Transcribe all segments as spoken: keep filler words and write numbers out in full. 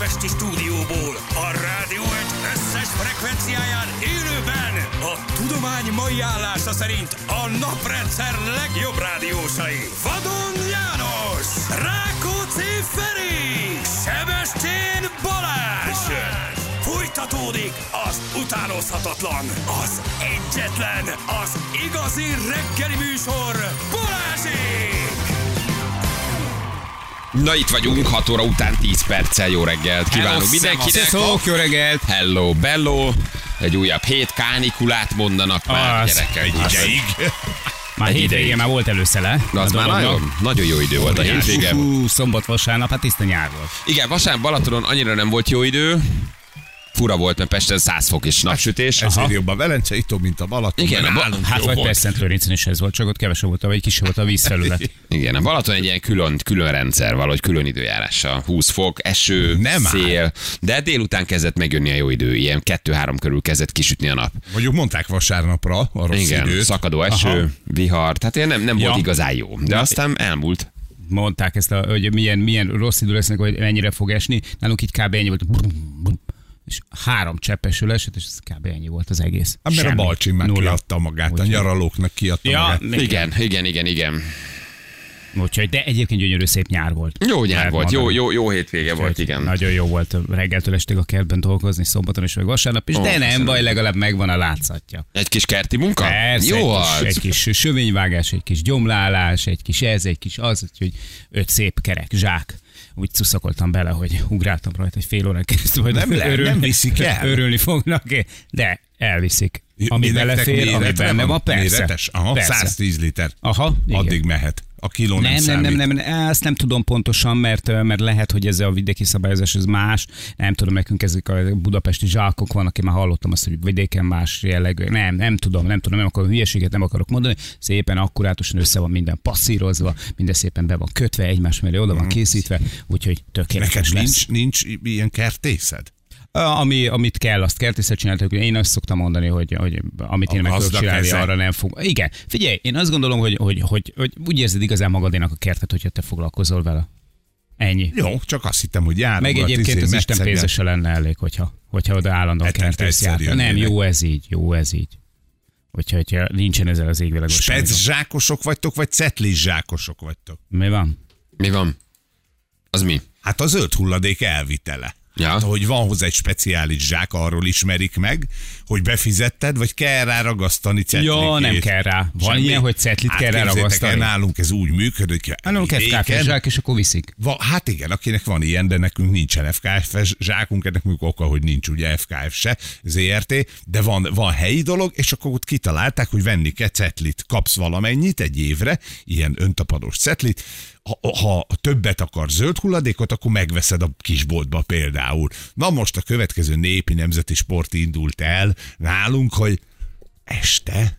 budapesti stúdióból, a Rádió egy összes frekvenciáján élőben a tudomány mai állása szerint a naprendszer legjobb rádiósai. Vadon János, Rákóczi Feri, Sebestyén Balázs. Folytatódik az utánozhatatlan, az egyetlen, az igazi reggeli műsor, Balázsék! Na itt vagyunk, hat óra után tíz perccel. Jó reggelt kívánunk mindenkinek. Sziasztok, jó reggelt. Hello, bello. Egy újabb hét, kánikulát mondanak már, Az gyerekek. egy ideig. Már Egy hétvégén ideig. már volt előszele. Na az már nagyon, nagyon jó idő volt a hétvége. Hú, szombat, vasárnap, hát tiszta nyár volt. Igen, vasárnap Balatonon annyira nem volt jó idő. Fura volt, mert Pesten száz fok és napsütés. Ezért jobb a Velence, itt mint a Balaton. Igen, a Ba- nálunk Hát jó vagy volt. Pest-Szent-Lőrincen is ez volt, csak ott kevesebb volt, vagy kisebb volt a vízfelület. Igen, a Balaton egy ilyen külön, külön rendszer, valahogy külön időjárással. húsz fok, eső, Nem szél, de délután kezdett megjönni a jó idő. Ilyen kettő-három körül kezdett kisütni a nap. Mondjuk mondták vasárnapra a rossz Igen, időt. szakadó eső, Aha. vihar, tehát ilyen nem, nem Ja. volt igazán jó. De aztán elmúlt. Mondták ezt, a, hogy milyen, milyen rossz idő lesznek, hogy mennyire fog esni. Nálunk így kb. Ennyi volt. És három cseppesül esett, és ez kb. Ennyi volt az egész. Hát mert a Semmi. Balcsin már Nulla. kiadta magát, a Úgyhogy- nyaralóknak kiadta Ja, magát. igen. Igen, igen, igen, igen. Úgyhogy, de egyébként gyönyörű szép nyár volt. Jó nyár Lehet volt, jó, mondani. jó, jó hétvége volt, Úgyhogy igen. Nagyon jó volt reggeltől estig a kertben dolgozni, szombaton és meg vasárnap is, Ó, de nem köszönöm. baj, legalább megvan a látszatja. Egy kis kerti munka? Persze, Jó egy, az. kis, egy kis sövényvágás, egy kis gyomlálás, egy kis ez, egy kis az, úgyhogy öt szép kerek, zsák. Úgy cuszakoltam bele, hogy ugráltam rajta egy fél órán keresztül, hogy Nem le- nem viszik el. Örülni fognak, de elviszik. Ami Mi nektek belefér, ami méretre benne van, persze. Méretes? Aha, persze. száz tíz liter. Aha, igen. Addig mehet. A kiló nem, Nem, nem, nem, számít. nem, nem, ezt nem tudom pontosan, mert, mert lehet, hogy ez a vidéki szabályozás ez más. Nem tudom, nekünk ezek a budapesti zsákok vannak, én már hallottam azt, hogy vidéken más jellegű. Nem, nem tudom, nem tudom, nem akarok hülyeséget, nem akarok mondani. Szépen akkurátusan össze van minden passzírozva, minden szépen be van kötve, egymás mellé oda van készítve, úgyhogy tökéletes Neked lesz. nincs, nincs ilyen kertészed? Ami, amit kell, azt kertészet csináltak. Én azt szoktam mondani, hogy, hogy amit A én meg tudok gazdag csinálni, eze. arra nem fog. Igen, figyelj, én azt gondolom, hogy, hogy, hogy, hogy úgy érzed igazán magadénak a kertet, hogyha te foglalkozol vele. Ennyi. Jó, csak azt hittem, hogy járom. Meg egyébként az Isten pénze se lenne elég, hogyha, hogyha oda állandóan Hetente kertész egyszer jár. Nem, jönnének. jó ez így, jó ez így. Hogyha, hogyha nincsen ezzel az égvilágos. Spec zsákosok vagytok, vagy cetlis zsákosok vagytok? Mi van? Mi van? Az mi? Hát a zöld hulladék elvitele. Ja. Hát, hogy van hozzá egy speciális zsák, arról ismerik meg, hogy befizetted, vagy kell rá ragasztani cetlikét. Ja, nem kell rá. Van Semmi. ilyen, hogy cetlit Hát kell rá képzeljétek el, ragasztani? nálunk ez úgy működik, hogy Nálunk ef ká ef vidéken- zsák, és akkor viszik. Va, hát igen, akinek van ilyen, de nekünk nincsen ef ká ef zsákunk, ennek mondjuk oka, hogy nincs ugye ef ká ef se, zé er té, de van, van helyi dolog, és akkor ott kitalálták, hogy venni kell cetlit, kapsz valamennyit egy évre, ilyen öntapadós cetlit, ha, ha többet akar zöld hulladékot, akkor megveszed a kisboltba például. Na most a következő népi nemzeti sport indult el nálunk, hogy este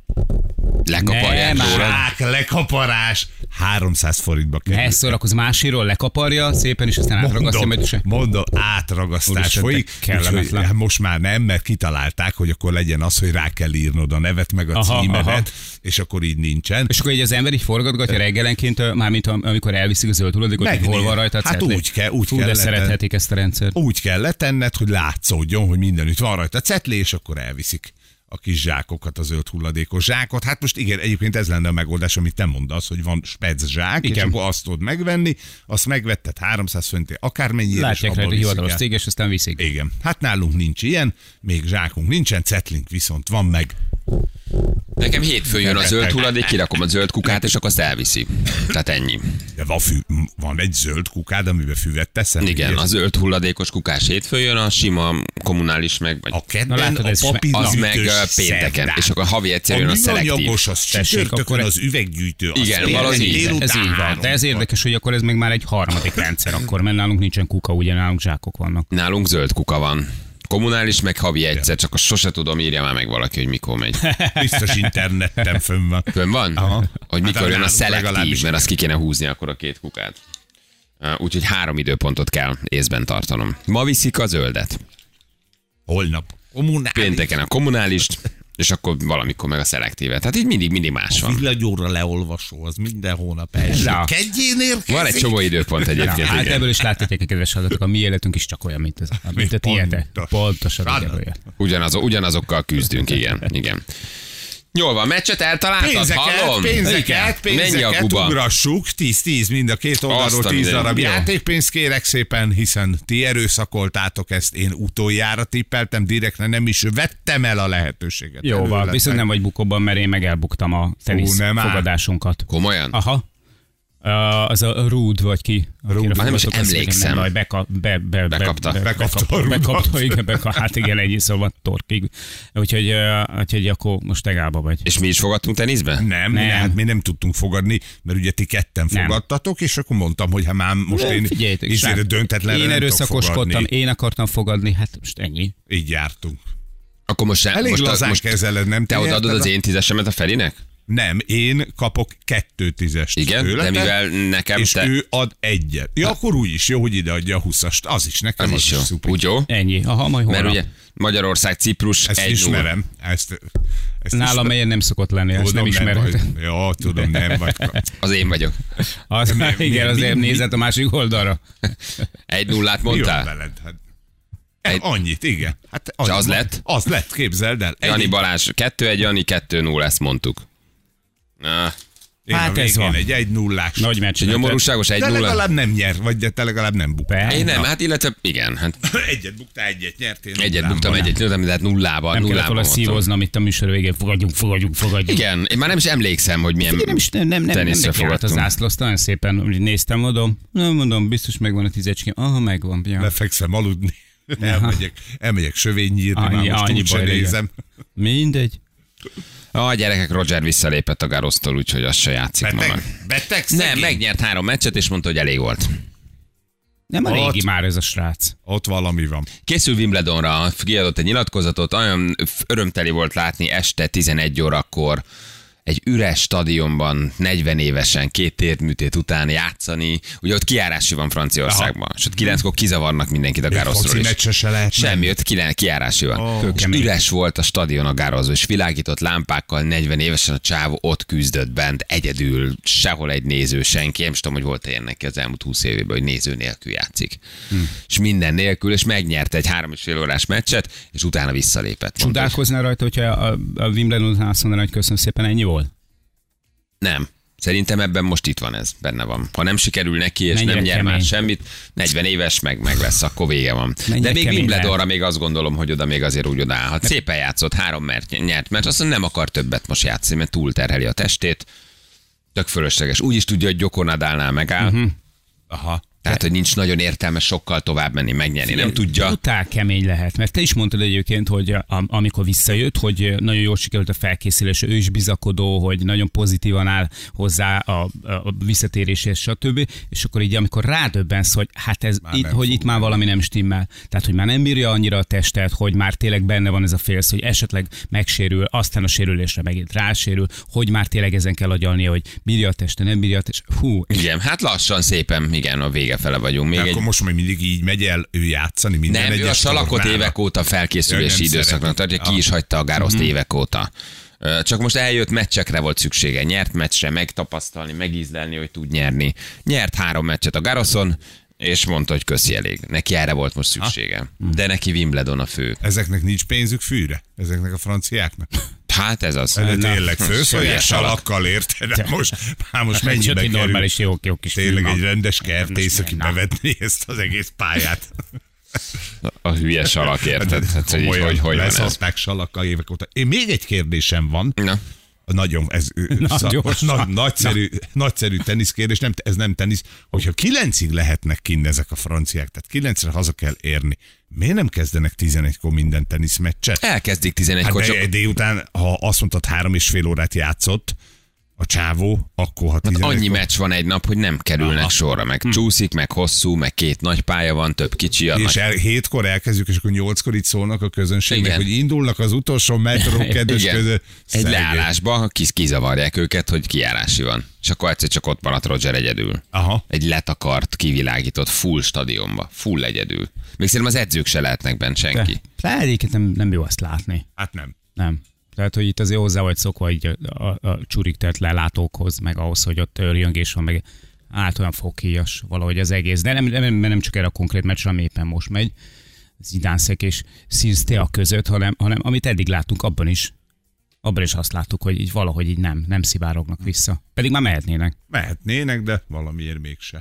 Lekaparják Nem, róla. zsák lekaparás háromszáz forintba kerül. Ne szórakozz, másiról lekaparja szépen, és aztán átragasztja, Mondom, majd se. mondom, átragasztás Úristen, folyik, te kellemetlen. úgyhogy, hát most már nem, mert kitalálták, hogy akkor legyen az, hogy rá kell írnod a nevet, meg a Aha, címedet, aha. és akkor így nincsen. És akkor így az ember így forgatgatja reggelenként, mármint amikor elviszik a zöld hulladékot, hogy hol Megnéz. van rajta a Hát cetli. úgy kell, úgy Fú, kell de letenni. szerethetik ezt a rendszert. Úgy kell letenned, hogy látszódjon, hogy mindenütt van rajta a cetli, és akkor elviszik a kis zsákokat, a zöld hulladékos zsákot. Hát most igen, egyébként ez lenne a megoldás, amit te mondasz, hogy van spec zsák, és Igen. akkor azt tudod megvenni, azt megvetted háromszáz forintért, akármennyire, Látják és rajta abba a viszik hivatalos el. cég, és aztán viszik. Igen. Hát nálunk nincs ilyen, még zsákunk nincsen, cetlink viszont van meg. Nekem hétfőn jön a zöld hulladék, kirakom a zöld kukát, és akkor azt elviszi. Tehát ennyi. De van, fű, van egy zöld kukád, amiben füvet teszel? Igen, Ugye? a zöld hulladékos kukás hétfőn jön, a sima kommunális meg, vagy A kedden, Na látod, a ez is- papír az meg gyűjtős ö, pénteken, szerdán. és akkor havi egyszer jön a szelektív. műanyagos, az Tessék, csütörtökön akkor- az üveggyűjtő. az Igen, pénteken valahogy így. délután Ez így van. De ez háromkor. érdekes, hogy akkor ez még már egy harmadik rendszer akkor, mert nálunk nincsen kuka, ugye nálunk zsákok vannak. Nálunk zöld kuka van. Kommunális, meg havi egyszer, csak azt sose tudom, írja már meg valaki, hogy mikor megy. Biztos interneten fönn van. Fönn van? Aha. Hogy mikor Hát jön a nálunk szelektív, legalábbis. mert azt ki kéne húzni akkor a két kukát. Uh, Úgyhogy három időpontot kell észben tartanom. Ma viszik a zöldet. Holnap. Kommunális. Pénteken a kommunálist, És akkor valamikor meg a szelektíve. Tehát így mindig, mindig más A van. villanyóra leolvasó, az minden hónap első. Na. Kedjén érkezik. Van egy csomó időpont egyébként. Hát igen. ebből is láthatják, kedves hallgatók, a mi életünk is csak olyan, mint ez. Mint a tiétek. Pontos. Pontosan. Sajnos. igen, olyan. Ugyanaz, ugyanazokkal küzdünk, igen. igen. Jól van, meccset eltaláltad, Pénzeket, hallom? pénzeket, Menj a pénzeket kuba. ugrassuk, tíz-tíz, mind a két oldalról Azt a tíz minden. darab Jó. játékpénzt kérek szépen, hiszen ti erőszakoltátok ezt, én utoljára tippeltem, direktne nem is vettem el a lehetőséget. Jó van, Előletek. viszont nem vagy bukóban, mert én meg elbuktam a tenisz nem áll. fogadásunkat. Komolyan? Aha. Uh, az a Rude vagy ki. Rude. Már nem is fogadtok, azt emlékszem. Nem baj, beka, be, be, be, Bekapta. Be, Bekapta bekapta, a Rude-ot. bekapta, igen, beka, hát igen, ennyi szóval torkig. Úgyhogy, uh, úgyhogy akkor most tegába vagy. És mi is fogadtunk teniszbe? Nem, Nem. nem. Hát mi nem tudtunk fogadni, mert ugye ti ketten Nem. fogadtatok, és akkor mondtam, hogy hát már most én Figyeljetek, izére srác, döntetlenre én nem tudok erőszakoskodtam, fogadni. én akartam fogadni, hát most ennyi. Így jártunk. Akkor most, sem, Elég most, lazán most kezeled, nem? te Te odaadod érted? az én tízesemet a Ferinek? Nem, én kapok kettő tízest Igen, tőletek, de mivel nekem és te... ő ad egyet. Ja, akkor úgy is jó, hogy ide adja a húszast. Az is nekem, Az az, is jó. szuper. Úgy jó? Ennyi. Aha, majd holnap. Mert ugye Magyarország, Ciprus, Ezt egy nulla. ismerem. Ezt, ezt Nálam ismerem. ilyen nem szokott lenni, ezt nem ismerem. vagy. Jó, tudom, nem vagy. Az én vagyok. Az, Mi- mi- igen, mi- azért mi- nézett a másik oldalra. Egy nullát Mi van mondtál? veled? Hát, Egy- Annyit, igen. Hát És az lett? Az lett, képzeld el. Jani Egy- Balázs, kettő egy, Jani kettő nulla, ezt mondtuk. Na, Én Hát a ez végén van. egy egy nullás. Nagy meccs. nyomorúságos egy De nulla. legalább nem nyer, vagy de te legalább nem buktál. Én nem, hát illetve igen, hát Egyet buktál, egyet nyertél. egyet nullán buktam, van. egyet nyertem, de hát nullában, Nem kellett nullában volna mondtam. szívoznom itt a műsor végén. Fogadjunk, fogadjunk, fogadjunk. Igen, én már nem is emlékszem, hogy milyen Én nem is nem, nem, nem, nem teniszre neki állt a fogadtunk. zászló, azt nagyon szépen úgy néztem, mondom, nem mondom, biztos megvan a tízecském. Aha, megvan. Ja. Lefekszem aludni. Elmegyek, elmegyek sövénynyírni, már Annyi, most annyi úgysem baj, nézem. Mindegy. A gyerekek, Roger visszalépett a Garosztól, úgyhogy az se játszik ma már. Beteg, beteg Nem, szegény. megnyert három meccset, és mondta, hogy elég volt. Nem a Ott. régi már ez a srác. Ott valami van. Készül Wimbledonra, kiadott egy nyilatkozatot, olyan örömteli volt látni este tizenegy órakor egy üres stadionban negyven évesen, két térműtét után játszani. Ugye ott kijárási van Franciaországban, és ott kilenckor kizavarnak mindenkit a Még Garrosról foci is. meccse se lehet. Semmi, ott kilen- kijárási van. Ó. És üres volt a stadion a Garrosban, és világított lámpákkal negyven évesen a csávó ott küzdött bent, egyedül, sehol egy néző, senki. Nem is tudom, hogy volt-e ilyen neki az elmúlt húsz évében, hogy néző nélkül játszik. Hm. És minden nélkül, és megnyerte egy három és fél órás meccset, és utána visszalépett. Mondta, hogy Csodálkoznál rajta, hogyha a, a Wimbledon után azt mondaná, hogy köszönöm szépen, ennyi volt? nem. Szerintem ebben most itt van ez, benne van. Ha nem sikerül neki, és Mennyire nem nyer kemény. már semmit, negyven éves, meg, meg lesz, akkor vége van. Mennyire De még kemény Wimbledonra lehet. még azt gondolom, hogy oda még azért úgy odaállhat. Szépen játszott, három mert nyert, mert azt mondja, nem akar többet most játszani, mert túlterheli a testét. Tök fölösleges. Úgy is tudja, hogy Gyoko Nadalnál megáll. Uh-huh. Aha. Tehát, hogy nincs nagyon értelme sokkal tovább menni, megnyerni. Nem tudja. Totál kemény lehet, mert te is mondtad egyébként, hogy a- amikor visszajött, hogy nagyon jól sikerült a felkészülés, ő is bizakodó, hogy nagyon pozitívan áll hozzá a, a visszatéréshez, stb. És akkor így, amikor rádöbbensz, hogy hát ez, Már itt, nem hogy fog itt már valami nem stimmel. Tehát, hogy már nem bírja annyira a testet, hogy már tényleg benne van ez a félsz, hogy esetleg megsérül, aztán a sérülésre megint rásérül, hogy már tényleg ezen kell agyalnia, hogy bírja a teste, nem bírja a teste. Hú, Igen, hát lassan, szépen, igen, a vége fele vagyunk. Még De egy... akkor most még mindig így megy el ő játszani minden Nem, ő a egyes salakot tornára. évek óta Ő felkészülési nem időszaknak szereti. tartja, ki Ah. is hagyta a Garoszt évek óta. Ö, Csak most eljött, meccsekre volt szüksége. Nyert meccsre, megtapasztalni, megízlelni, hogy tud nyerni. Nyert három meccset a Garoszon, és mondta, hogy köszi, elég. Neki erre volt most szüksége. De neki Wimbledon a fő. Ezeknek nincs pénzük fűre? Ezeknek a franciáknak? Hát ez az. De Na, tényleg fölszólják hülye salak. salakkal, érted? De most, már most mennyibe Csak egy kerül? normális, jó, jó kis Tényleg film. egy rendes kertész, aki Na. bevetné ezt az egész pályát. A hülye salak, érted? Hát, hogy, így, Komolyan hogy, hogy van ez? leszaszták salakkal évek óta. Én még egy kérdésem van. Na. Nagyon, ez Na, szak, gyorsan. na, nagyszerű, nagyszerű teniszkérdés, nem, ez nem tenisz. Hogyha kilencig lehetnek kinn ezek a franciák, tehát kilencre haza kell érni, miért nem kezdenek tizenegykor minden teniszmeccset? Elkezdik Hát tizenegykor, de csak délután, ha azt mondtad, három és fél órát játszott a csávó, akkor ha hát tizenegykor... annyi meccs van egy nap, hogy nem kerülnek Aha. sorra. Meg csúszik, meg hosszú, meg két nagy pálya van, több kicsi. A És nagy... el, hétkor elkezdjük, és akkor nyolckor itt szólnak a közönségnek, Igen. hogy indulnak az utolsó metró, kedves Igen. közö. Egy Szegény. leállásba kis kizavarják őket, hogy kijárási van. És akkor egyszer csak ott maradt Roger egyedül. Aha. Egy letakart, kivilágított full stadionba. Full egyedül. Még szerintem az edzők se lehetnek bent senki. De egyébként nem, nem jó azt látni. Hát nem. Nem. Tehát, hogy itt azért hozzá vagy szokva így a, a, a csurik tett lelátókhoz, meg ahhoz, hogy ott örjöngés van, meg át olyan foghíjas valahogy az egész. De nem, nem, nem csak erre a konkrét meccsre, ami éppen most megy, Zidánszek és Színsztea között, hanem, hanem amit eddig láttunk, abban is, abban is azt láttuk, hogy így valahogy így nem, nem szivárognak vissza. Pedig már mehetnének. Mehetnének, de valamiért mégse.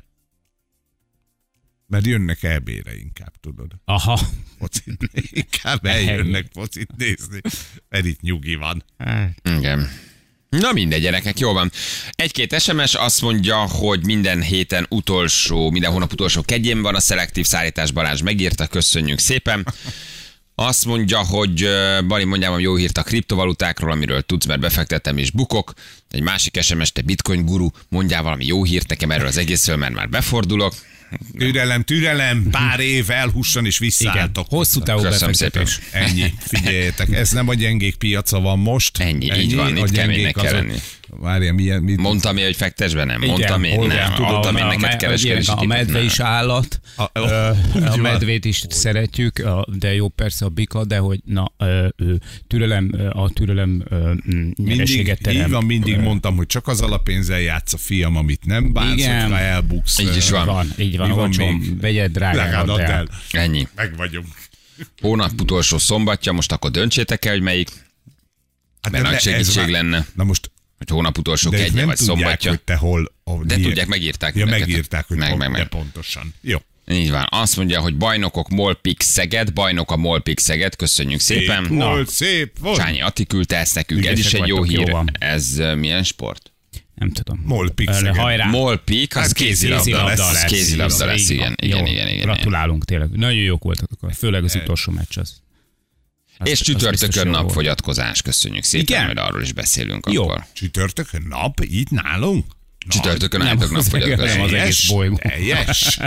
Mert jönnek é bé-re inkább, tudod. Aha. Focit, inkább eljönnek focit nézni, mert itt nyugi van. Igen. Na mindegy, gyerekek, jól van. Egy-két es em es azt mondja, hogy minden héten utolsó, minden hónap utolsó kedjén van a szelektív szállítás. Balázs megírta, köszönjük szépen. Azt mondja, hogy Bali, mondjam, hogy jó hírt a kriptovalutákról, amiről tudsz, mert befektettem és bukok. Egy másik es em es, te bitcoin guru, mondjál valami jó hírt nekem erről az egészről, mert már befordulok. Türelem, türelem, pár év elhusson és visszaálltok. Hosszú távú befektetés. Ennyi, figyeljetek, ez nem a gyengék piaca van most. Ennyi, Ennyi így van, itt keménynek kell lenni. Várja, milyen, mit... Mondtam én, hogy fektes be, nem? Mondtam én, nem. Mondtam én neked kereskedési A medve is állat, A, a, a medvét is szeretjük, de jó persze a bika, de hogy na, türelem, a türelem nyereséget terem. Így van, mindig mondtam, hogy csak az alapénzzel játsz a fiam, amit nem bánsz, hogyha elbuksz. Így is van. van így van, olcsom, vegyed drágán, add el. Ennyi. Meg vagyunk. Hónap utolsó szombatja, most akkor döntsétek el, hogy melyik. Hát mert nagy segítség már... lenne. Na most hogy hónap utolsó kedje vagy szombatja. Hogy te hol, oh, de milyen... tudják, megírták. Ja, megírták, hogy meg, pont, meg, meg. pontosan. Jó. Így van. Azt mondja, hogy bajnokok Molpik Szeged, bajnok a Molpik Szeged, köszönjük szép szépen. Szép volt, szép volt. Csányi Atti küldte ezt nekünk, ez is egy jó hír. Jó ez milyen sport? Nem tudom. Molpik Szeged. Hajrá. Molpik, az kézilabda lesz. Kézilabda lesz, igen. Igen, igen, igen. Gratulálunk tényleg. Nagyon jók voltak, főleg az utolsó meccs az. Azt, és csütörtökön napfogyatkozás, köszönjük szépen, majd arról is beszélünk jó. Akkor. Csütörtökön nap, itt nálunk? Csütörtökön álltok napfogyatkozás. Nem az egész bolygó. Teljes.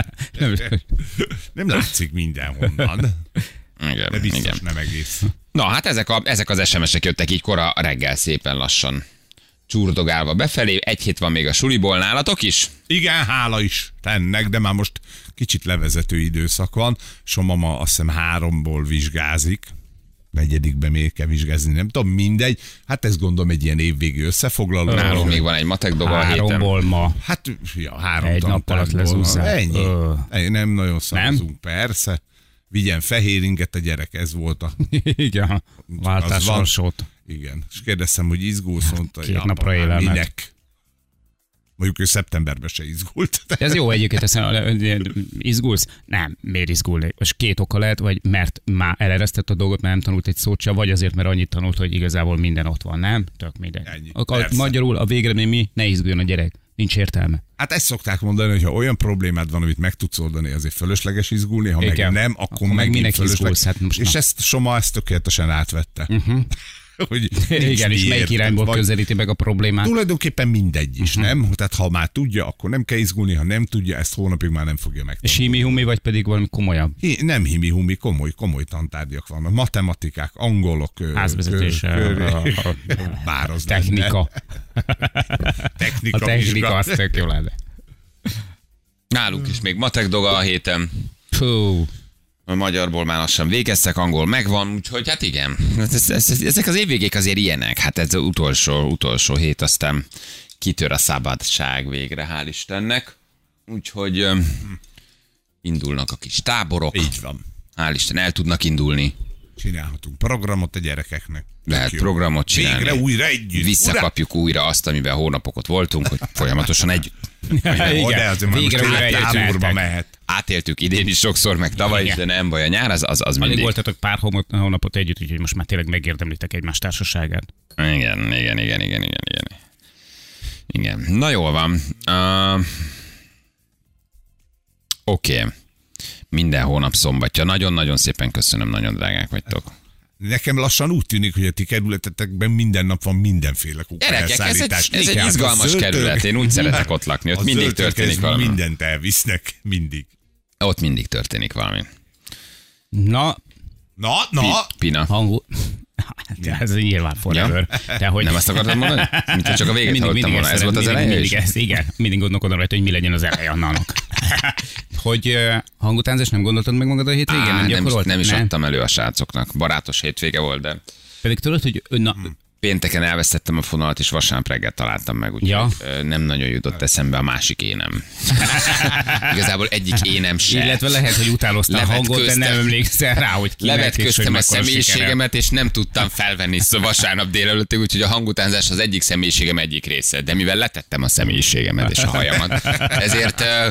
Nem látszik mindenhonnan. Igen, de biztos igen. nem egész. Na hát ezek, a, ezek az es em esek jöttek így kora reggel szépen lassan csúrdogálva befelé. Egy hét van még a suliból, nálatok is? Igen, hála is tennek, de már most kicsit levezető időszak van. Somama azt hiszem háromból vizsgázik. Negyedikbe még kell vizsgázni, nem tudom, mindegy. Hát ezt gondolom egy ilyen évvégi összefoglaló. Nálunk még van egy matek dolga a héten. Háromból ma. Hát, ja, három egy nap alatt lezúzzák. Ennyi. Ö. Nem nagyon szavazunk, persze. Vigyen fehéringet a gyerek, ez volt a... Igen, váltásorsót. Igen, és kérdeztem, hogy izgulsz, mondta, két napra élelmet. Minek? Mondjuk ő szeptemberben se izgult. Ez jó egyébként, ezt izgulsz? Nem, miért izgulni? Most két oka lehet, vagy mert már eleresztett a dolgot, mert nem tanult egy szót se, vagy azért, mert annyit tanult, hogy igazából minden ott van, nem? Tök mindegy. Magyarul a végeredmény mi? Ne izguljon a gyerek. Nincs értelme. Hát ezt szokták mondani, hogy ha olyan problémád van, amit meg tudsz oldani, azért fölösleges izgulni, ha igen. meg nem, akkor, akkor meg minek izgulsz. Hát most és na. ezt Soma ezt tökéletesen átvette. Uh-huh. Hogy igen, és melyik irányból vagy, közelíti meg a problémát? Tulajdonképpen mindegy is, uh-huh. nem? Tehát ha már tudja, akkor nem kell izgulni, ha nem tudja, ezt hónapig már nem fogja megtanulni. És himi-humi, vagy pedig valami komolyabb? Hi, nem himi-humi, komoly, komoly tantárgyak vannak. Matematikák, angolok, házvezetés, bár az technika. technika. A technika, az tök jó lenne. Nálunk is még matek dolga a héten. Fú. A magyarból már lassan végeztek, angol megvan, úgyhogy hát igen, ez, ez, ez, ezek az évvégék azért ilyenek, hát ez az utolsó, utolsó hét, aztán kitör a szabadság végre, hál' Istennek, úgyhogy um, indulnak a kis táborok. Így van. Hál' Isten, el tudnak indulni. Csinálhatunk programot a gyerekeknek. Lehet programot csinálni. Végre újra együtt. Visszakapjuk Ura! újra azt, amiben hónapokat voltunk, hogy folyamatosan együtt. Igen, igen. Végre újra együtt mehet. Átéltük idén is sokszor, meg tavaly is, de nem baj, a nyár az, az, az mindig. Alig voltatok pár hónapot együtt, úgyhogy most már tényleg megérdemlitek egymás társaságát. Igen, igen, igen, igen, igen, igen. Igen, na jól van. Uh, Oké. Okay. Minden hónap szombatja. Nagyon-nagyon szépen köszönöm, nagyon drágák vagytok. Nekem lassan úgy tűnik, hogy a ti kerületetekben minden nap van mindenféle kukáelszállítás. Ez, egy, ez egy izgalmas zöldtől... kerület, én úgy szeretek ott lakni, ott mindig történik valami. Mindent elvisznek, mindig. Ott mindig történik valami. Na, na, na. Pina. Hangul. Ez nyilván forever. Ja. De, hogy... Nem azt akartad mondani? Mint csak a véget mindig, hallottam volna. Ez volt az eleje mindig, ez, igen, mindig gondolkodom rajta, hogy mi legyen az eleje annak. Hogy uh, hangutánzás nem gondoltad meg magad a hétvégén? Á, nem, nem, is, nem is nem? adtam elő a srácoknak. Barátos hétvége volt, de Pedig tudod, hogy na, Pénteken elvesztettem a fonalat, és vasárnap reggel találtam meg, úgyhogy Ja. ö, nem nagyon jutott eszembe a másik énem. Igazából egyik énem se. illetve lehet, hogy utáloztál a hangot, de Levetköztem. nem emlékszel rá, hogy kinek és hogy Levetköztem a mekkora személyiségemet, és nem tudtam felvenni szóval vasárnap délelőttig, úgyhogy a hangutánzás az egyik személyiségem egyik része. De mivel letettem a személyiségemet és a hajamat, ezért... ö,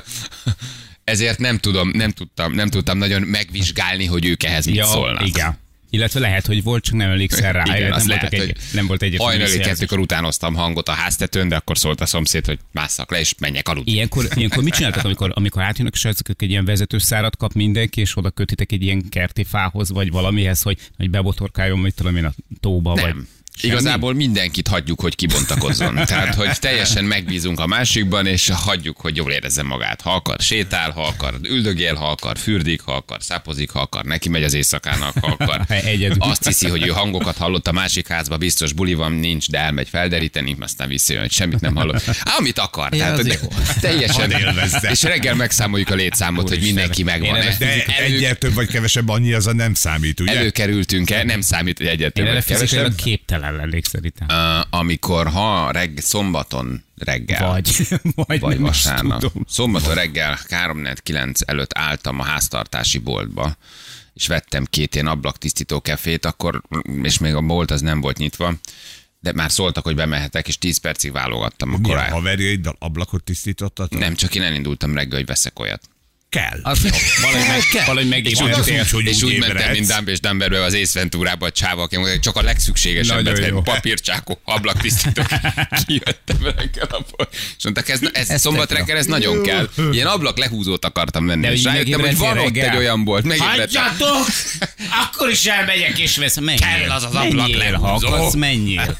Ezért nem tudom, nem tudtam, nem tudtam nagyon megvizsgálni, hogy ők ehhez mit Ja, szólnak. igen. Illetve lehet, hogy volt, csak nem emlékszel rá. Igen, nem, az voltak lehet, egy, hogy nem volt egyetlen hajnali visszajelzés. kettőkor utánoztam hangot a háztetőn, de akkor szólt a szomszéd, hogy másszak le, és menjek aludni. Ilyenkor, ilyenkor mit csináltak, amikor, amikor átjönnek a srácok, egy ilyen vezetőszárat kap mindenki, és oda kötitek egy ilyen kerti fához, vagy valamihez, hogy, hogy bebotorkáljon, mit tudom én, a tóba, vagy... Nem. Semmi? Igazából mindenkit hagyjuk, hogy kibontakozzon. Tehát, hogy teljesen megbízunk a másikban, és hagyjuk, hogy jól érezze magát. Ha akar, sétál, ha akar, üldögél, ha akar, fürdik, ha akar, szápozik, ha akar, neki megy az éjszakának, ha akar. Egyedül. Azt hiszi, hogy ő hangokat hallott a másik házba, biztos buli van, nincs, de elmegy felderíteni, aztán visszajön, hogy semmit nem hallott. Amit akar. Ja, Tehát, az hogy jó. teljesen. Hadd élvezze. És reggel megszámoljuk a létszámot, hogy mindenki megvan. Én De Elő, egyet több vagy kevesebb, annyi az a nem számít, ugye? előkerültünk-e, nem számít, hogy egyet Én több erre vagy fizikailag kevesebb. képtelen lennék szerintem. Uh, amikor ha regg, szombaton reggel, Vagy, vagy, vagy nem is vasárnap, tudom. szombaton reggel három kilenc előtt álltam a háztartási boltba, és vettem két ilyen ablaktisztító kefét, akkor, és még a bolt az nem volt nyitva, de már szóltak, hogy bemehetek, és tíz percig válogattam. Akkor Milyen el... haverjaiddal ablakot tisztítottad? Nem, csak én elindultam reggel, hogy veszek olyat. Kell. Az jó. Valahogy, meg, valahogy megépültél. Úgy, hogy és úgy úgy mentem, ébredsz. mint Dumb és Dumberbe az Ace Venturába a csáva, aki mondta, hogy csak a legszükségesebbet, Nagyon jó. hogy papírcsákó, ablaktisztító. Kijöttem reggel abból. És mondták, ez, ez, ez szombat reggel, ez nagyon kell. Ilyen ablak lehúzót akartam venni. De És így rájöttem, hogy megébredtél van ott reggel? egy olyan bolt. Megébredtem. Hagyjatok! Akkor is elmegyek és veszem. Menjél. Kell az az ablak Menjél, ha lehúzó. akarsz, menjél.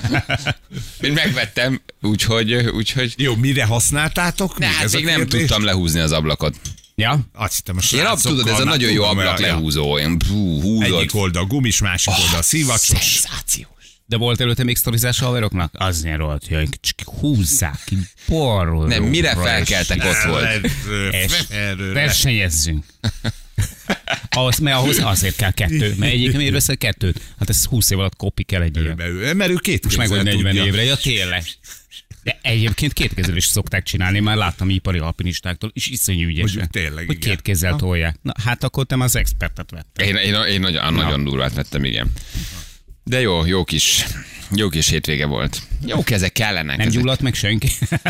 Én megvettem, úgyhogy, úgyhogy Jó, mire használtátok? ne, Még hát ez a még nem kérdés? tudtam lehúzni az ablakot. Ja? Azt hittem, a Én ab srácokkal tudod, ez a már nagyon jó tudom, ablak ja. lehúzó, olyan bú, húzod. Egyik oldal gumis, másik oldal szivacsos. Szenzációs. De volt előtte még sztorizás a haveroknak? Az ilyen rohadt, hogy csak húzzák ki, borról. Nem, mire felkeltek, ott volt. És versenyezzünk. Ahhoz, mert ahhoz azért kell kettő. Mert egyébként miért veszel kettőt? Hát ez húsz év alatt kopik el egy ilyen. Mert ő két Most meg vagy kézzel negyven tudja. évre. Ja, tényleg. De egyébként két kézzel is szokták csinálni, már láttam ipari alpinistáktól, és iszonyú ügyesen. Mondjuk tényleg, hogy igen. két kézzel tolják. Na, hát akkor te már az expertet vetted. Én, én, én nagyon, nagyon durvát vettem, igen. De jó, jó kis, jó kis hétvége volt. Jók ezek kellenek. Nem ezek. gyulladt meg senki?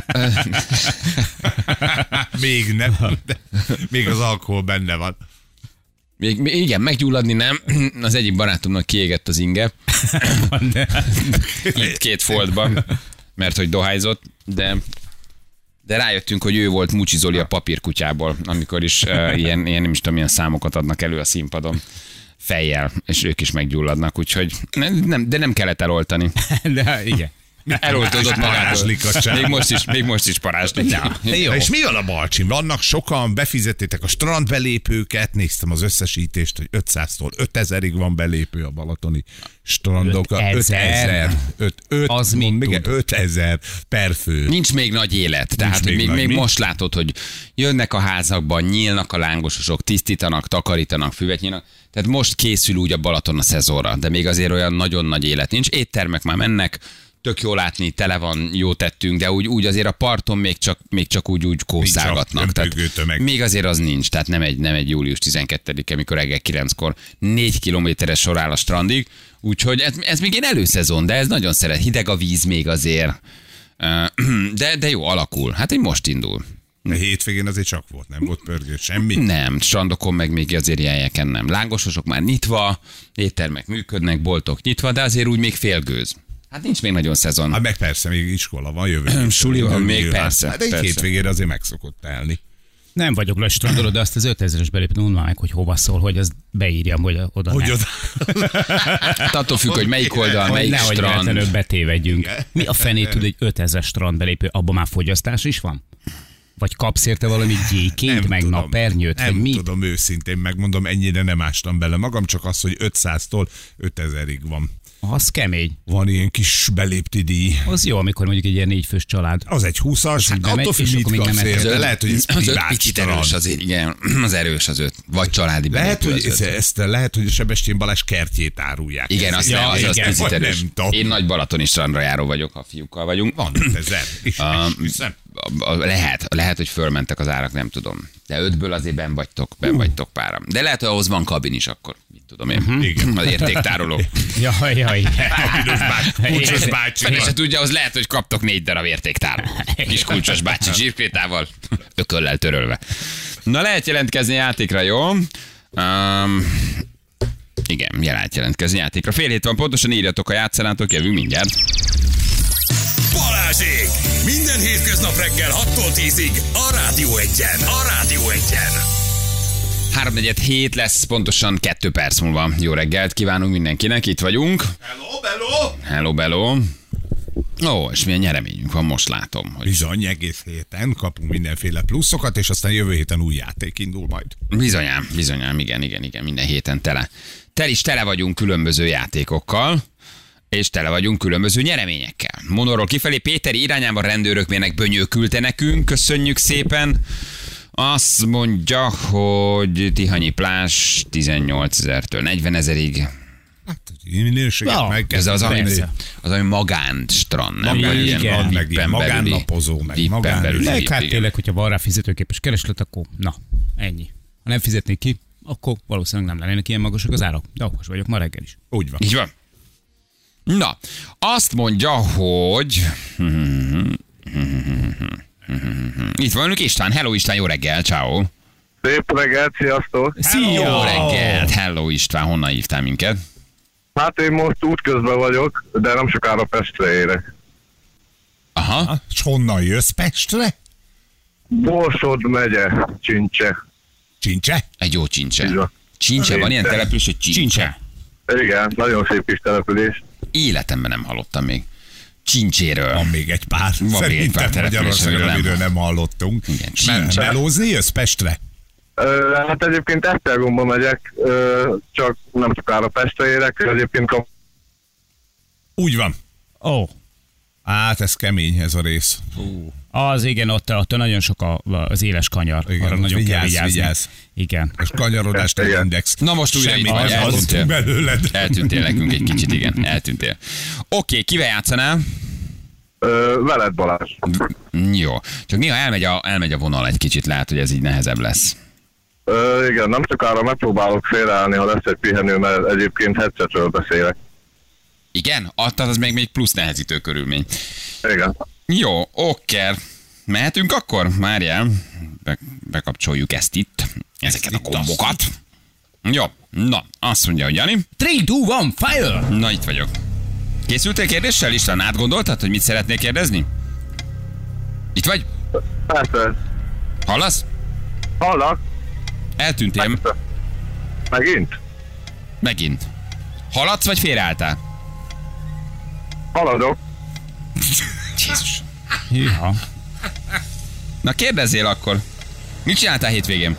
Még nem, de még az alkohol benne van. Még, még- igen, meggyulladni nem. Az egyik barátomnak kiégett az inge. De... Itt két foltban, mert hogy dohányzott, de de rájöttünk, hogy ő volt Mucsi Zoli a papírkutyából, amikor is uh, ilyen, ilyen, nem is tudom, milyen számokat adnak elő a színpadon fejjel, és ők is meggyulladnak, úgyhogy nem, nem, de nem kellett eloltani. De igen. Eloltódott magától. Parázslik a csávó. Még most is, még most is parázslik. Ja, de jó. Na és mi van a Balcsin? Vannak sokan, befizettétek a strandbelépőket, néztem az összesítést, hogy ötszáztól ötezerig van belépő a balatoni strandokra. ötezer? öt Az mit tud? ötezer per fő. Nincs még nagy élet, tehát még hogy még, nagy még mi? most látod, hogy jönnek a házakban, nyílnak a lángososok, tisztítanak, takarítanak, füvet nyílnak. Tehát most készül úgy a Balaton a szezonra, de még azért olyan nagyon nagy élet nincs. Éttermek már mennek, tök jó látni, tele van, jó tettünk, de úgy, úgy azért a parton még csak, még csak úgy, úgy kószálgatnak. ömpögő tömeg. Még azért az nincs, tehát nem egy, nem egy július tizenkettedike, amikor reggel kilenckor négy kilométeres sor áll a strandig, úgyhogy ez, ez még egy előszezon, de ez nagyon szeret. Hideg a víz még azért, de, de jó, alakul. Hát így most indul. A hétvégén azért csak volt, nem volt pörgő, semmi. Nem, strandokon meg még azért ilyen helyeken nem. Lángososok már nyitva, éttermek működnek, boltok nyitva, de azért úgy még félgőz. Hát nincs még nagyon szezon. Hát meg persze, még iskola van jövő. Suli van, még Nyilván. persze, Hát egy persze. hétvégére azért meg szokott telni. Nem vagyok le strandoló, de azt az ötezeres belépni, mondd már meg, hogy hova szól, hogy az beírjam, hogy oda Hogy ne. oda? Hát attól függ, hogy melyik oldal, Hogy melyik nehogy strand. véletlenül betévedjünk. Mi a fenét tud egy ötezer strand belépő? Abban már fogyasztás is van? Vagy kapsz érte valami gyéként, meg tudom. napernyőt, Nem vagy mi? tudom, őszintén megmondom, ennyire nem ástam bele magam, csak az, hogy ötszáztól ötezerig van. Az kemény. Van ilyen kis belépti díj. Az jó, amikor mondjuk egy ilyen négyfős család. Az egy húszas, hát bemegy, attól függ, és mit akkor még kapsz nem érte. ettek. Lehet, hogy ez az öt privát picit strand. erős azért, igen, az erős az öt. Vagy családi Lehet, belépő hogy az ezt, öt. ezt lehet, hogy a Sebestyén Balázs kertjét árulják. Igen, Ez- azt Ja, nem, az, az igen. picit Vagy erős. nem tudom. Én nagy balatoni strandra járó vagyok, ha fiúkkal vagyunk. Van ezer. És, A, és hiszem. a, a, lehet, lehet, hogy fölmentek az árak, nem tudom. De ötből azért ben vagytok, ben vagytok páram. De lehet, hogy ahhoz van kabin is akkor. Mit tudom én. Igen. Az értéktároló. Jaj, jaj. Kapinos bácsi, kulcsos bácsi. Fene se tudja, az lehet, hogy kaptok négy darab értéktároló. Kis kulcsos bácsi zsírkrétával, ököllel törölve. Na, lehet jelentkezni játékra, jó? Um, igen, lehet jelentkezni játékra. Fél hét van, pontosan írjatok, a játszanátok, jövünk mindjárt. Balázsék! Minden hétköznap reggel hattól tízig a Rádió Egyen. A Rádió Egyen. háromnegyed hét lesz, pontosan kettő perc múlva. Jó reggelt kívánunk mindenkinek, itt vagyunk. Hello, hello. Hello, bello. Ó, és milyen nyereményünk van, most látom. Hogy Bizony, egész héten kapunk mindenféle pluszokat, és aztán jövő héten új játék indul majd. bizonyám, bizonyám, igen, igen, igen, minden héten tele. Tel is tele vagyunk különböző játékokkal, és tele vagyunk különböző nyereményekkel. Monorról kifelé Péteri irányában rendőrök mérnek Bönyő küldte nekünk, köszönjük szépen. Azt mondja, hogy Tihanyi plázs tizennyolcezertől negyvenezerig. Hát, minőséget Ja, meg Ez az, ami, Persze. az, ami magánstrand, nem? Magán, Vagy igen, ilyen meg vippen ilyen belüli- magánnapozó, meg vippen magán- belüli Meg vip, hát igen. tényleg, hogyha van rá fizetőképes kereslet, akkor na, ennyi. Ha nem fizetnék ki, akkor valószínűleg nem lennének ilyen magasak az árak. De okos vagyok ma reggel is. Úgy van. Így van. Na, azt mondja, hogy... Itt van önök István. Hello István, jó reggel, ciao. Szép reggelt, sziasztok! Jó reggelt, hello István, honnan hívtál minket? Hát én most útközben vagyok, de nem sokára Pestre érek. Aha, És honnan jössz Pestre? Borsod megye, Csincse. Csincse? egy jó csincse. Így van. Csincse, van ilyen település, hogy csincse? Igen, nagyon szép kis település. Életemben nem hallottam még. Csincséről. Van még egy pár. Van még egy pár Szerintem település, Magyarországon, amiről nem. amiről nem hallottunk. Igen, Me- Csincse. melózni jössz Pestre? Ö, hát egyébként Esztergomba megyek, ö, csak nem sokára Pestre érek, egyébként kap... Úgy van. Ó, oh, Hát ez kemény ez a rész. az igen, ott, ott nagyon sok a, az éles kanyar. Igen, Arra ott nagyon vigyázz, kell vigyázni. vigyázz. Igen. És kanyarodás nem Igen. index. Na most újra Semmit itt vagy, nem hallottunk eltűntél. belőled. Eltűntél nekünk egy kicsit, igen, eltűntél. Oké, kivel játszanál? Ö, veled Balázs. Jó. Csak néha elmegy a, elmegy a vonal egy kicsit, lehet, hogy ez így nehezebb lesz. Ö, igen, nem sokára megpróbálok félreállni, ha lesz egy pihenő, mert egyébként headsetről beszélek. Igen? Adtad, az még még plusz nehezítő körülmény. Igen. Jó, oké. Mehetünk akkor? Várjál. Be, bekapcsoljuk ezt itt. Ezeket a kombokat. Jó. Na, azt mondja, hogy Jani. három, kettő, egy, fire! Na, itt vagyok. Készültél kérdéssel, István? Átgondoltad, hogy mit szeretnél kérdezni? Itt vagy? Persze. Hallasz? Hallak? Eltűntél. Megint? Megint. Haladsz, vagy félreálltál? Haladok. Jézus. Hűha. Na kérdezzél akkor. Mit csináltál hétvégén?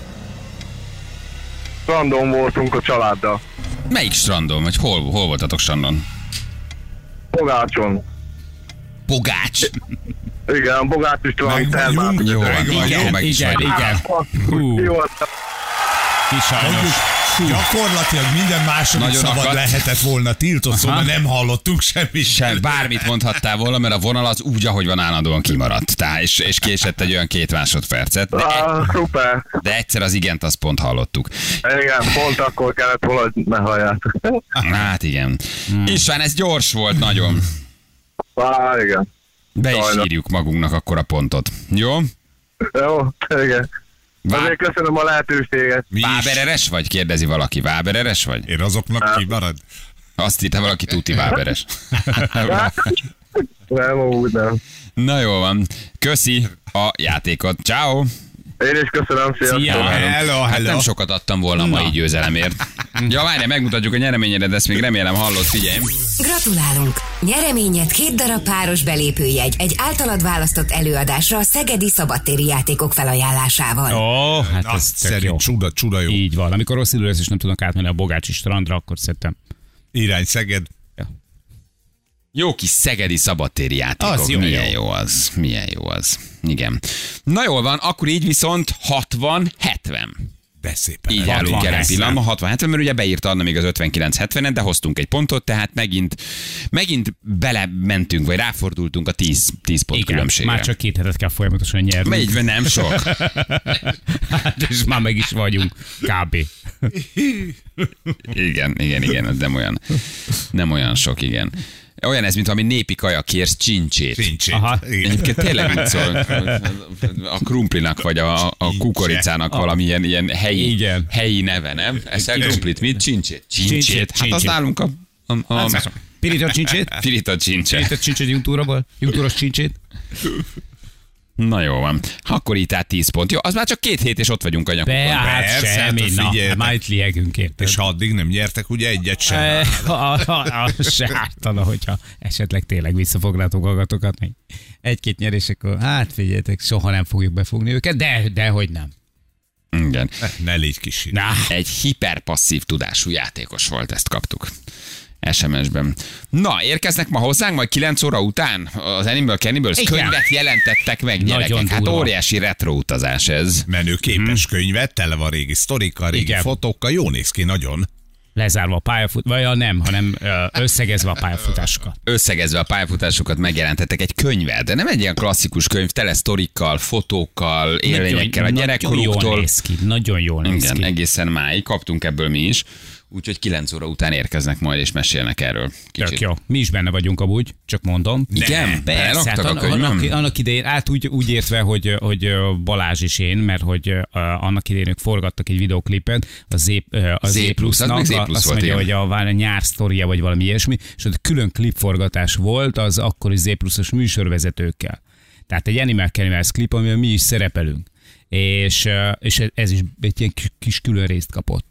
Strandon voltunk a családdal. Melyik strandon? Vagy hol, hol voltatok strandon? Bogácson. Pogács. Igen, Bogács István termát. Megvagyunk. Jó, van, Megvagyunk. jó, meg is Igen, vagy. igen. Hú, Jó, kis sajnos. Mondjuk, gyakorlatilag minden második Nagyon szabad akadt. lehetett volna tiltott, szóval nem hallottunk semmit. Sem, bármit mondhattál volna, mert a vonal az úgy, ahogy van, állandóan kimaradt. Tehát, és, és késett egy olyan két másodpercet. De, ah, szuper. de egyszer az igent, azt pont hallottuk. Igen, pont akkor kellett volna, hogy ne halljátok. Hát igen. István, ez gyors volt nagyon. Ah, igen. Be is Sajnos. írjuk magunknak akkor a pontot. Jó? Jó, igen. Vá- Azért köszönöm a lehetőséget. Mi is. Vábereres vagy? Kérdezi valaki. Vábereres vagy? Én azoknak kimarad. Azt hitte valaki tuti váberes. Nem, úgy nem. Na jó van. Köszi a játékot. Ciao. Én is köszönöm, sziasztok. Szia. Hello, Hát hello. nem sokat adtam volna a mai győzelemért. Ja, várjál, megmutatjuk a nyereményedet, ezt még remélem hallott, figyelj. Gratulálunk! Nyereményed két darab páros belépőjegy egy általad választott előadásra a Szegedi Szabadtéri Játékok felajánlásával. Ó, hát Na, ez tök jó. szerint csuda, csuda jó. Így van. Amikor rossz idő lesz, és nem tudnak átmenni a Bogácsi strandra, akkor szerintem. Irány Szeged. Ja. Jó kis szegedi szabadtéri játékok. Az jó, Milyen jó. jó az. Milyen jó az. Igen. Na jól van, akkor így viszont hatvan hetven. De szépen. Így el- állunk jelen hetven. pillanatban, hatvan hetven, mert ugye beírta Anna még az ötvenkilenc hetvenet, de hoztunk egy pontot, tehát megint, megint belementünk, vagy ráfordultunk a tíz, tíz pont Igen, különbségre. már csak két hetet kell folyamatosan nyernünk. Így, nem sok. Hát, és már meg is vagyunk, kb. Igen, igen, igen, ez nem olyan, nem olyan sok, igen. Olyan ez, mint valami népi kaja, kérsz csincsét. Nincs. Aha. Igen. Egyébként tényleg úgy szól, a krumplinak vagy a, a kukoricának valamilyen ilyen helyi, Igen. helyi neve, nem? Eszel krumplit, mit? Csincsét. Csincsét. Csincsét, Hát az csincsét. nálunk a, a, a Pirita csincsét? pirita csincse. Pirita csincsét juntúraból? Juntúros csincsét? Na jó van. Akkor így tehát tíz pont. Jó, az már csak két hét, és ott vagyunk a Be, nyakukon. hát Persze, semmi, hát na, figyeljetek. már itt liegünk, érted? És ha addig nem nyertek, ugye egyet sem. Eh, a- a- a- Se ártana, hogyha esetleg tényleg visszafognátok magatokat, még egy-két nyerésekor, hát figyeljetek, soha nem fogjuk befogni őket, de, de hogy nem. Igen. Ne légy kis. Na, Egy hiperpasszív tudású játékos volt, ezt kaptuk. es em es-ben. Na, érkeznek ma hozzánk, majd kilenc óra után az Animal Cannibals Igen. könyvet jelentettek meg, gyerekek. Nagyon Hát durva. óriási retro utazás ez. Menő képes könyvet, tele van régi sztorikkal, régi Igen. fotókkal, jó néz ki nagyon. lezárva a pályafut, vagy ja, nem, hanem ö, összegezve a pályafutásokat. Összegezve a pályafutásokat megjelentettek egy könyvet, de nem egy ilyen klasszikus könyv, tele sztorikkal, fotókkal, élményekkel a Nagyon jól gyerekkoruktól. néz ki, nagyon jól néz Igen, ki. egészen máig kaptunk ebből mi is. Úgyhogy kilenc óra után érkeznek majd, és mesélnek erről. Tök jó. Mi is benne vagyunk amúgy, csak mondom. Igen? Persze, hát Beraktak a annak, könyvem? annak, annak idején, át úgy, úgy értve, hogy, hogy Balázs is én, mert hogy uh, annak idején ők forgattak egy videoklipet, a Z, uh, a Z Z plusz, az plusznak, még Z a- plusz azt volt, mondja, igen. hogy a, a nyár sztoria, vagy valami ilyesmi, és ott külön klipforgatás volt az akkori Z pluszos műsorvezetőkkel. Tehát egy Animal Cannibals klip, amiben mi is szerepelünk. És, uh, és ez is egy ilyen kis- kis külön részt kapott.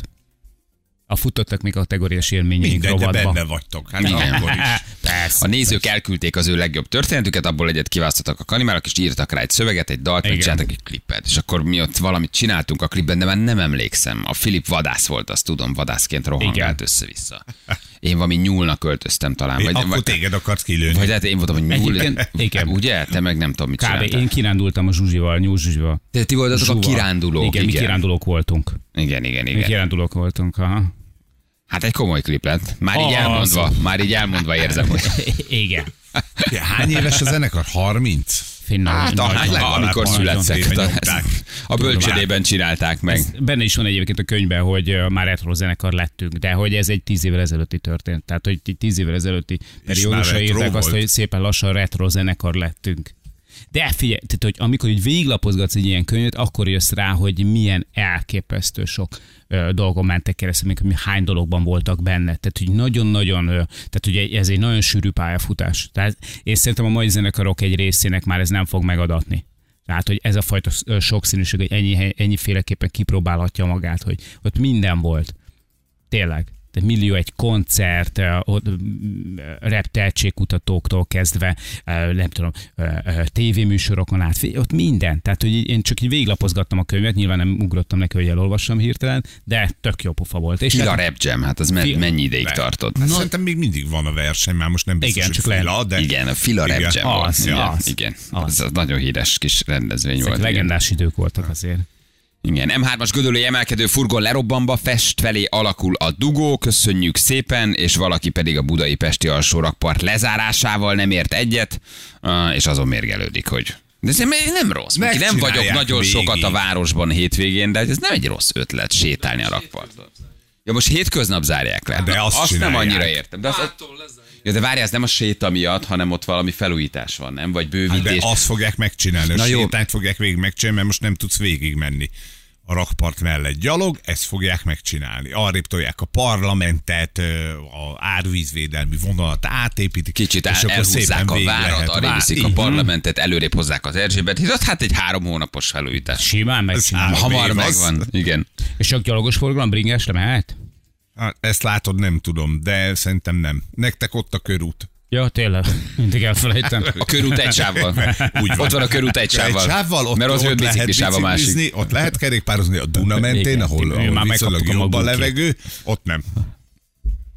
A futottak még kategóriás élményeink Mindegy, de rovatba. benne vagytok. Hát Igen. akkor is. Persze. A nézők elküldték az ő legjobb történetüket, abból egyet kiválasztottak a kanibálok, és írtak rá egy szöveget, egy dalt, meg Igen. csináltak egy klippet. És akkor mi ott valamit csináltunk a klipben, de már nem emlékszem. A Filip vadász volt, azt tudom, vadászként rohangált Igen. össze-vissza. Én valami nyúlnak költöztem talán. Vagy, Akkor vagy, téged akarsz kilőni. vagy hát én voltam, hogy nyúl. Egyébként- igen. Ugye? Te meg nem tudom, mit Kb. csináltál. Én kirándultam a Zsuzsival, Nyúl Zsuzsival. De ti voltatok a Zsuval. kirándulók. Igen, mi igen. kirándulók voltunk. Igen, igen, Mi igen. kirándulók voltunk, aha. Hát egy komoly klip lett. Már így Az. elmondva, már így elmondva érzem, hogy... Igen. Hány éves a zenekar? harminc? Finna, Hát, nagyon- hát legalább amikor harminc születtek. éve A, nyomták. a bölcsödében csinálták meg. Benne is van egyébként a könyvben, hogy ö, már retro zenekar lettünk, de hogy ez egy tíz évvel ezelőtti történt. Tehát, hogy így tíz évvel ezelőtti periódusra már retro írták azt, volt. hogy szépen lassan retro zenekar lettünk. De figyelj, tehát, hogy amikor így végiglapozgatsz egy ilyen könyvet, akkor jössz rá, hogy milyen elképesztő sok ö, dolgon mentek keresztül, még hogy hány dologban voltak benne. Tehát, hogy nagyon-nagyon, ö, tehát ugye ez egy nagyon sűrű pályafutás. Tehát én szerintem a mai zenekarok egy részének már ez nem fog megadatni. Tehát, hogy ez a fajta ö, sokszínűség, hogy ennyi, ennyiféleképpen kipróbálhatja magát, hogy ott minden volt. Tényleg. Tehát millió egy koncert, ö, ott, mm, rap tehetségkutatóktól kezdve, ö, nem tudom, ö, ö, tévéműsorokon át, fi- ott minden. Tehát, hogy így- én csak így végiglapozgattam a könyvet, nyilván nem ugrottam neki, hogy elolvassam hirtelen, de tök jó pofa volt. És Fila hát- Rap Jam, hát az me- Fi- mennyi ideig tartott? Hát szerintem még mindig van a verseny, már most nem biztos, Igen, hogy csak lehet- fila, de... Igen, a Fila Rap Igen. Jam volt. Az, igen, az, igen. az. Az, az nagyon híres kis rendezvény ezek volt. Igen. legendás idők voltak azért. Igen, em hármas gödöllői emelkedő furgon lerobbanba, Fest felé alakul a dugó, köszönjük szépen, és valaki pedig a budai pesti alsó rakpart lezárásával nem ért egyet, ah, és azon mérgelődik, hogy de ez nem, nem rossz. Ki nem vagyok Megcsinálják nagyon végig. sokat a városban hétvégén, de ez nem egy rossz ötlet sétálni a rakparton. Ja, most hétköznap zárják le. De azt azt nem csinálják. annyira értem. De, az, ja, de várjál, ez nem a séta miatt, hanem ott valami felújítás van, nem? Vagy Hát de bővítés. azt fogják megcsinálni, a Na jó. sétányt fogják végig megcsinálni, mert most nem tudsz végig menni a rakpart mellett gyalog, ezt fogják megcsinálni. Arrébb tolják a parlamentet, ö, a árvízvédelmi vonalat átépítik, Kicsit és el, akkor elhúzzák szépen a végig várat, lehet arrébb vár- viszik a Mhm. parlamentet, előrébb hozzák az Erzsébet hidat, hát egy három hónapos felújítás. Simán megcsinálom. Ez Hamar év az. megvan, igen. És csak gyalogos forgalom, bringásra mehet? Hát, ezt látod, nem tudom, de szerintem nem. Nektek ott a körút. Ja, tényleg. Mindig elfelejtem. A körút egy sávval. Úgy Ott van a körút egy sávval. Egy sávval, ott, Mert az ott öt lehet biciklisáv a másik. biciklizni, ott lehet kerékpározni a Duna mentén, Igen, ahol, igen, ahol már viszonylag megkaptuk a jobb a magukét. levegő, ott nem.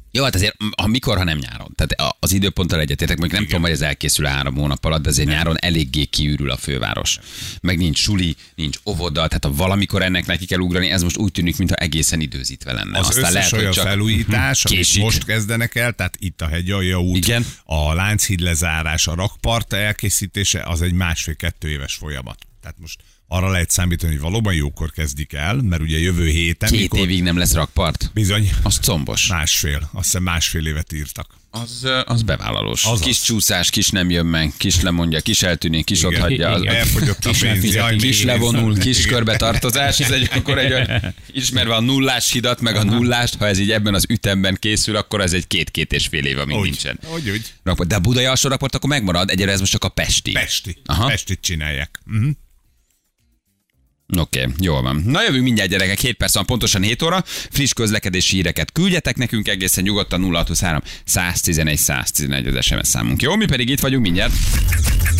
Jó, hát azért, ha mikor, ha nem nyáron. Tehát az időponttal egyetértek, még nem tudom, hogy ez elkészül három hónap alatt, de azért nem. Nyáron eléggé kiürül a főváros. Meg nincs suli, nincs óvoda, tehát ha valamikor ennek neki kell ugrani, ez most úgy tűnik, mintha egészen időzítve lenne. Az Aztán összes lehet, olyan hogy csak felújítás, amit késik. most kezdenek el, tehát itt a Hegyalja út, Igen. a Lánchíd lezárás, a rakpart elkészítése, az egy másfél-kettő éves folyamat. Tehát most arra lehet számítani, hogy valóban jókor kezdik el, mert ugye jövő héten... Két mikor... évig nem lesz rakpart? Bizony. Az combos. Másfél. Azt hiszem másfél évet írtak. Az, az bevállalós. Azaz. Kis csúszás, kis nem jön meg, kis lemondja, kis eltűnik, kis ott hagyja. Az, elfogyott a Kis nem pénz. fizeti. Jaj, kis még levonul, nézem. kis körbetartozás, ez egy, akkor egy olyan, ismerve a nullás hidat, meg a nullást, ha ez így ebben az ütemben készül, akkor ez egy két-két és fél év, amíg Úgy, nincsen. úgy, úgy. Rakpart. De a budai alsó rakpart akkor megmarad, egyre ez most csak a pesti. Pesti. Aha. Pestit csinálják. Uh-huh. Oké, okay, jól van. Na jövünk mindjárt, gyerekek, hét perc van, pontosan hét óra. Friss közlekedési híreket küldjetek nekünk egészen nyugodtan nulla hat huszonhárom száz tizenegy száz tizenegy az es em es számunk. Jó, mi pedig itt vagyunk mindjárt.